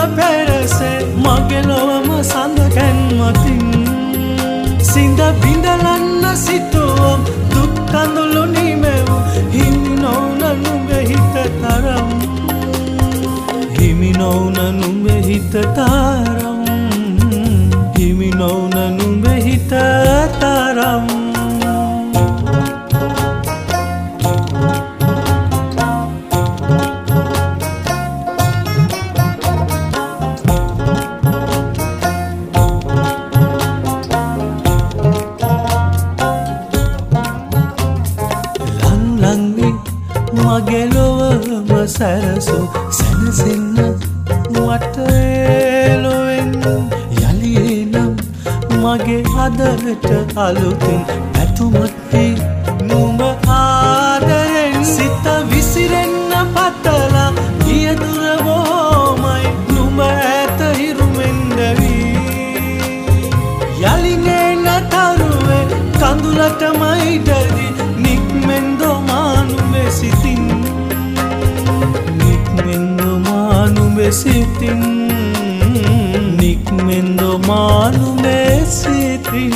පෙරසේ මගේ ලොවම සඳකැන් මතින් සිඳ බිඳලන්න සිතුවම් දුක් කඳුළු නිමෙව් හිමි නොවුන නුඹේ හිත තරම් හිමි නොවුන නුඹේ හිත තරම් හිමි නොවුන නුඹේ හිත තරම් මගේ ලොවම සැරසු සැනසෙන්න මට එළොවෙන් යලි එනම් මගේ අදට අලුතින් ඇතුමත්ති නුඹ ආදරෙන් සිත විසිරෙන්න පතලා ගිය දුර බොහොමයි නුඹ ඈත හිරුමෙන් දැවී යලි නෙන තරුවේ කඳුලටමයි දැවි නික්මෙන් දොමානුඹේ සිතින් නික්මෙන් දොමානුඹේ සිතින් නික්මෙන් දොමානුඹේ සිතින්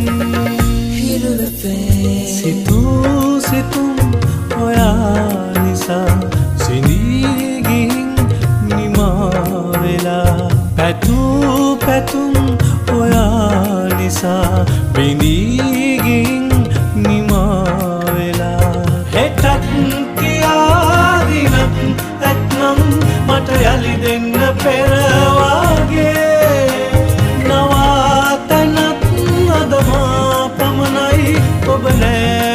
සිතූ සිතුම් ඔයා නිසා සිඳී ගිහින් නිමා වෙලා පැතූ පැතුම් ඔයා නිසා බිඳී ගිහින් නිමා වෙලා හෙටත් කියාදිනක් ඇත්නම් මට යලි දෙන්න පෙරවාගේ නවාතනත් අදමා පමණයි ඔබ නෑ